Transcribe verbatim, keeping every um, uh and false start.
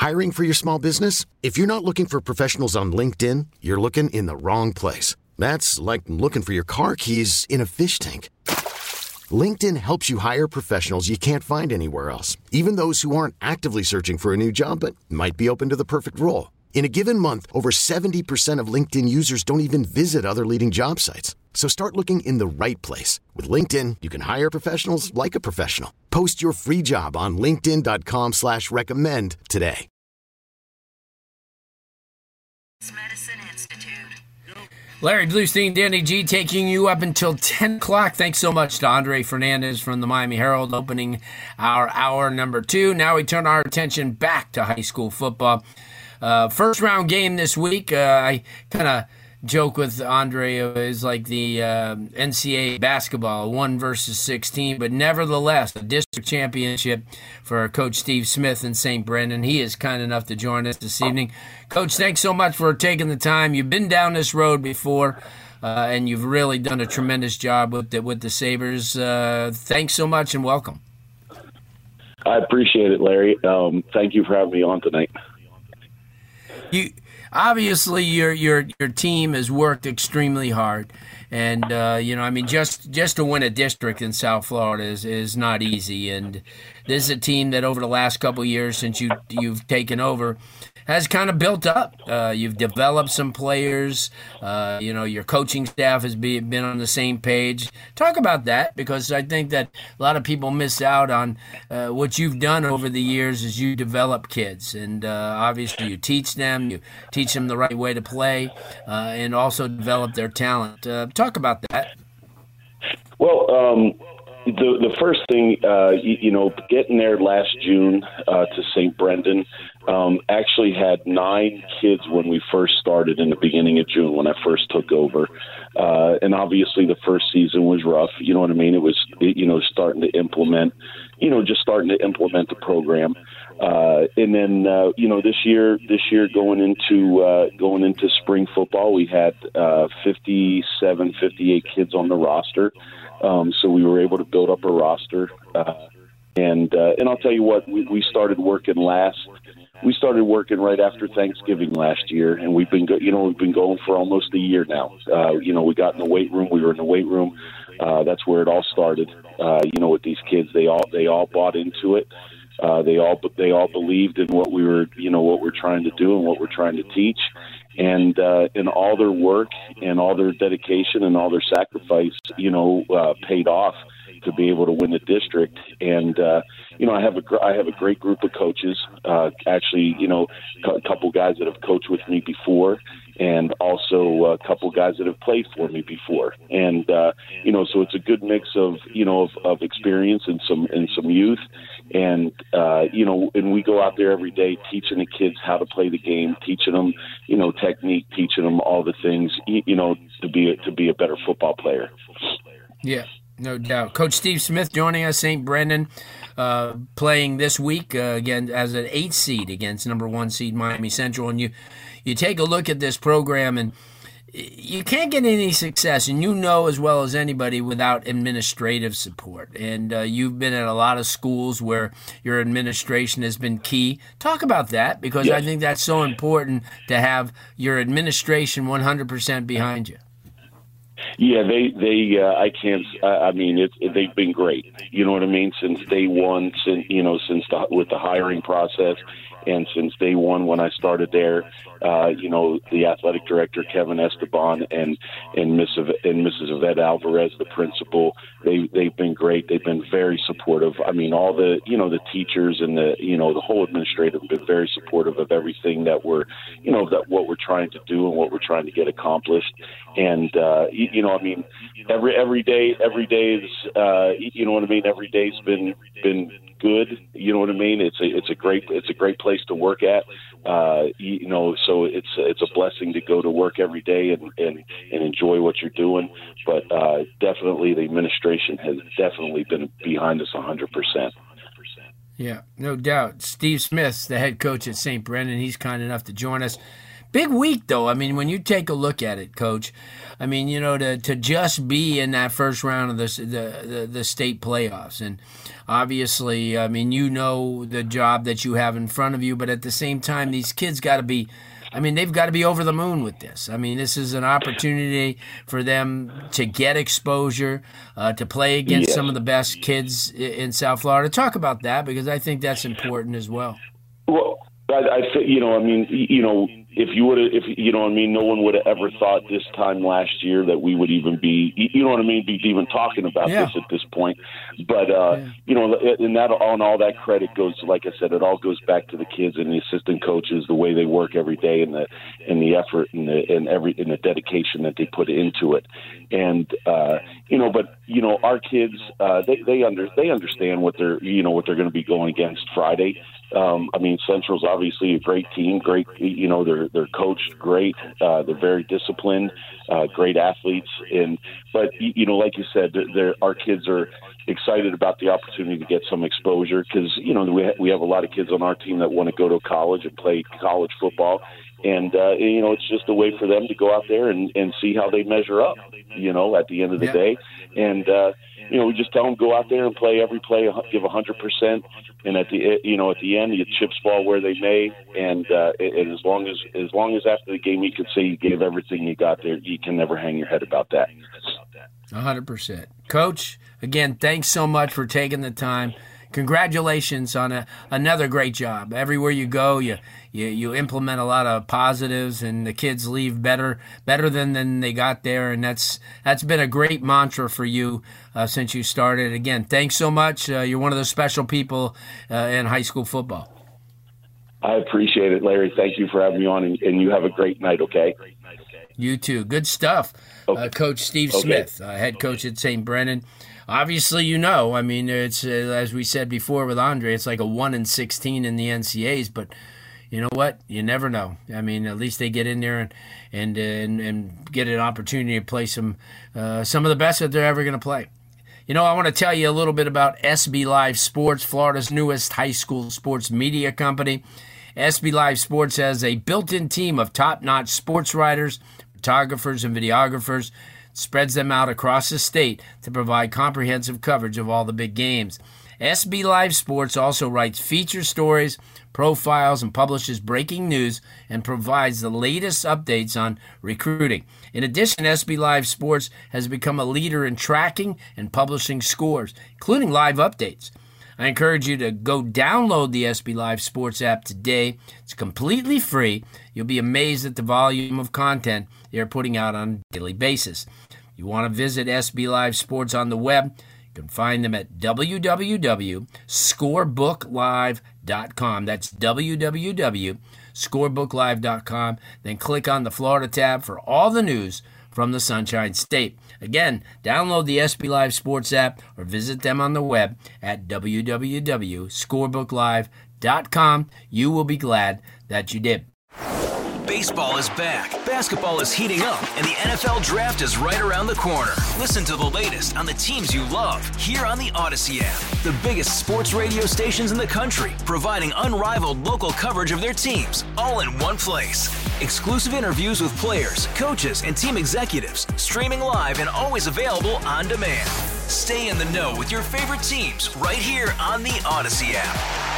Hiring for your small business? If you're not looking for professionals on LinkedIn, you're looking in the wrong place. That's like looking for your car keys in a fish tank. LinkedIn helps you hire professionals you can't find anywhere else, even those who aren't actively searching for a new job but might be open to the perfect role. In a given month, over seventy percent of LinkedIn users don't even visit other leading job sites. So start looking in the right place. With LinkedIn, you can hire professionals like a professional. Post your free job on linkedin.com slash recommend today. Medicine Institute. Larry Bluestein, Danny G, taking you up until ten o'clock. Thanks so much to Andre Fernandez from the Miami Herald opening our hour number two. Now we turn our attention back to high school football. Uh, first round game this week. Uh, I kind of joke with Andre, it was like the uh, N C A A basketball, one versus sixteen, but nevertheless, a district championship for Coach Steve Smith in Saint Brendan. He is kind enough to join us this evening. Coach, thanks so much for taking the time. You've been down this road before, uh, and you've really done a tremendous job with the, with the Sabres. Uh, thanks so much and welcome. I appreciate it, Larry. Um, thank you for having me on tonight. You obviously your your your team has worked extremely hard, and uh, you know I mean just just to win a district in South Florida is, is not easy. And this is a team that over the last couple of years since you you've taken over has kind of built up. Uh, you've developed some players. Uh, you know your coaching staff has be, been on the same page. Talk about that, because I think that a lot of people miss out on uh, what you've done over the years as you develop kids, and uh, obviously you teach them, you teach them the right way to play, uh, and also develop their talent. Uh, talk about that. Well, um, the the first thing, uh, you, you know, getting there last June uh, to Saint Brendan, um, actually had nine kids when we first started in the beginning of June when I first took over. Uh, and obviously the first season was rough. You know what I mean? It was, you know, starting to implement, you know, just starting to implement the program. Uh, and then, uh, you know, this year, this year going into, uh, going into spring football, we had, uh, fifty-seven, fifty-eight kids on the roster. Um, so we were able to build up a roster. Uh, and, uh, and I'll tell you what, we, we started working last, we started working right after Thanksgiving last year. And we've been, go, you know, we've been going for almost a year now. Uh, you know, we got in the weight room, we were in the weight room. Uh, that's where it all started. Uh, you know, with these kids, they all, they all bought into it. Uh, they all they all believed in what we were, you know, what we're trying to do and what we're trying to teach, and uh, and all their work and all their dedication and all their sacrifice, you know, uh, paid off to be able to win the district. And uh, you know, I have a I have a great group of coaches. Uh, actually, you know, a couple guys that have coached with me before, and also a couple guys that have played for me before. And uh, you know, so it's a good mix of you know of, of experience and some and some youth. And, uh, you know, and we go out there every day teaching the kids how to play the game, teaching them, you know, technique, teaching them all the things, you know, to be a, to be a better football player. Yeah, no doubt. Coach Steve Smith joining us, Saint Brendan, uh, playing this week, uh, again, as an eight seed against number one seed Miami Central. And you, you take a look at this program, and you can't get any success, and you know as well as anybody, without administrative support. And uh, you've been at a lot of schools where your administration has been key. Talk about that, because Yes. I think that's so important to have your administration one hundred percent behind you. Yeah, they, they, uh, I can't, I mean, it, it, they've been great. You know what I mean? Since day one, since, you know, since the, with the hiring process. And since day one, when I started there, uh, you know, the athletic director, Kevin Esteban, and and Miss and Missus Yvette Alvarez, the principal, they they've been great. They've been very supportive. I mean, all the you know the teachers and the you know the whole administrative have been very supportive of everything that we're you know that what we're trying to do and what we're trying to get accomplished. And uh, you, you know, I mean, every every day, every day is uh, you know what I mean. Every day's been been. good. You know what I mean? It's a, it's a great, it's a great place to work at. Uh, you, you know, so it's, it's a blessing to go to work every day and, and, and enjoy what you're doing. But, uh, definitely the administration has definitely been behind us a hundred percent. Yeah, no doubt. Steve Smith, the head coach at Saint Brendan, he's kind enough to join us. Big week, though. I mean, when you take a look at it, Coach, I mean, you know, to, to just be in that first round of the, the, the, the state playoffs. And obviously, I mean, you know the job that you have in front of you, but at the same time, these kids got to be, I mean, they've got to be over the moon with this. I mean, this is an opportunity for them to get exposure, uh, to play against yes. some of the best kids in South Florida. Talk about that, because I think that's important as well. Well, I, I think, you know, I mean, you know, if you would have, if you know what I mean, no one would have ever thought this time last year that we would even be, you know what I mean, be even talking about yeah. this at this point. But, uh, yeah. you know, and that on all that credit goes, like I said, it all goes back to the kids and the assistant coaches, the way they work every day, and the and the effort and the and every and the dedication that they put into it. And uh, you know, but you know, our kids, uh, they they under they understand what they're you know what they're going to be going against Friday. Um, I mean, Central's obviously a great team. Great, you know, they're they're coached great. Uh, they're very disciplined, uh, great athletes. And but you know, like you said, they're, our kids are excited about the opportunity to get some exposure, because you know we ha- we have a lot of kids on our team that want to go to college and play college football. And, uh, you know, it's just a way for them to go out there and, and see how they measure up, you know, at the end of the yeah. day. And, uh, you know, we just tell them, go out there and play every play, give one hundred percent. And at the, you know, at the end, you chips fall where they may. And, uh, and as long as, as long as after the game you can say you gave everything you got there, you can never hang your head about that. one hundred percent. Coach, again, thanks so much for taking the time. Congratulations on a, another great job. Everywhere you go, you, you you implement a lot of positives, and the kids leave better better than, than they got there. And that's that's been a great mantra for you uh, since you started. Again, thanks so much. Uh, you're one of those special people uh, in high school football. I appreciate it, Larry. Thank you for having me on, and, and you have a great night, okay? You too. Good stuff. Okay. Uh, Coach Steve okay. Smith, uh, head coach at Saint Brendan. Obviously, you know, I mean, it's uh, as we said before with Andre, it's like a one in sixteen in the N C A As, but you know what? You never know. I mean, at least they get in there and and and, and get an opportunity to play some uh, some of the best that they're ever going to play. You know, I want to tell you a little bit about S B Live Sports, Florida's newest high school sports media company. S B Live Sports has a built-in team of top-notch sports writers, photographers, and videographers. Spreads them out across the state to provide comprehensive coverage of all the big games. S B Live Sports also writes feature stories, profiles, and publishes breaking news and provides the latest updates on recruiting. In addition, S B Live Sports has become a leader in tracking and publishing scores, including live updates. I encourage you to go download the S B Live Sports app today. It's completely free. You'll be amazed at the volume of content they're putting out on a daily basis. You want to visit S B Live Sports on the web, you can find them at w w w dot scorebook live dot com. That's w w w dot scorebook live dot com. Then click on the Florida tab for all the news from the Sunshine State. Again, download the S B Live Sports app or visit them on the web at w w w dot scorebook live dot com. You will be glad that you did. Baseball is back, basketball is heating up, and the N F L Draft is right around the corner. Listen to the latest on the teams you love here on the Odyssey app. The biggest sports radio stations in the country, providing unrivaled local coverage of their teams, all in one place. Exclusive interviews with players, coaches, and team executives, streaming live and always available on demand. Stay in the know with your favorite teams right here on the Odyssey app.